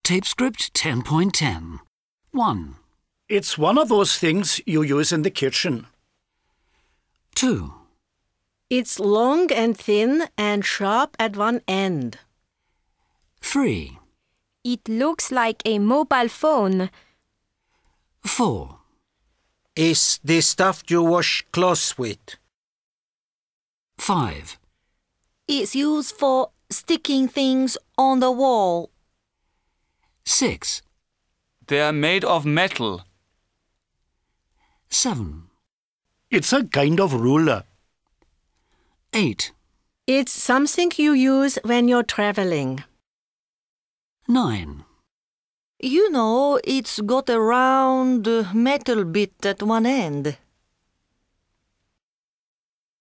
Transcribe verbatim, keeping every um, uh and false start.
Tape script ten point ten. one. It's one of those things you use in the kitchen. two. It's long and thin and sharp at one end. three. It looks like a mobile phone. four. Is the stuff you wash clothes with? five. It's used for sticking things on the wall. six. They're made of metal. seven. It's a kind of ruler. eight. It's something you use when you're traveling. nine. You know, it's got a round uh, metal bit at one end.